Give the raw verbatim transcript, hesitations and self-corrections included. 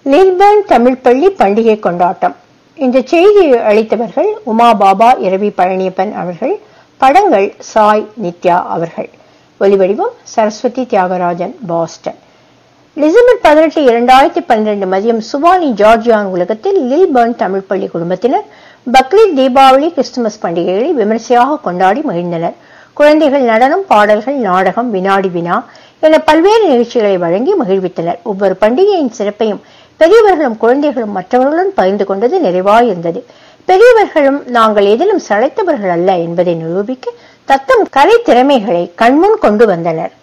லில்பர்ன் தமிழ் பள்ளி பண்டிகை கொண்டாட்டம். இந்த செய்தியை அளித்தவர்கள் உமா பாபா இரவி பழனியப்பன் அவர்கள். படங்கள் சாய் நித்யா அவர்கள். ஒலிவடிவம் சரஸ்வதி தியாகராஜன், பாஸ்டன். டிசம்பர் பதினெட்டு இரண்டாயிரத்தி பன்னிரண்டு மதியம் சுவானி ஜார்ஜியான் உலகத்தில் லில்பர்ன் தமிழ் பள்ளி குடும்பத்தினர் பக்ரீத், தீபாவளி, கிறிஸ்துமஸ் பண்டிகைகளை விமர்சையாக கொண்டாடி மகிழ்ந்தனர். குழந்தைகள் நடனம், பாடல்கள், நாடகம், வினாடி வினா என பல்வேறு நிகழ்ச்சிகளை வழங்கி மகிழ்வித்தனர். ஒவ்வொரு பண்டிகையின் சிறப்பையும் பெரியவர்களும் குழந்தைகளும் மற்றவர்களுடன் பகிர்ந்து கொண்டது நிறைவாயிருந்தது. பெரியவர்களும் நாங்கள் எதிலும் சளைத்தவர்கள் அல்ல என்பதை நிரூபிக்க தத்தம் கலை திறமைகளை கண்முன் கொண்டு வந்தனர்.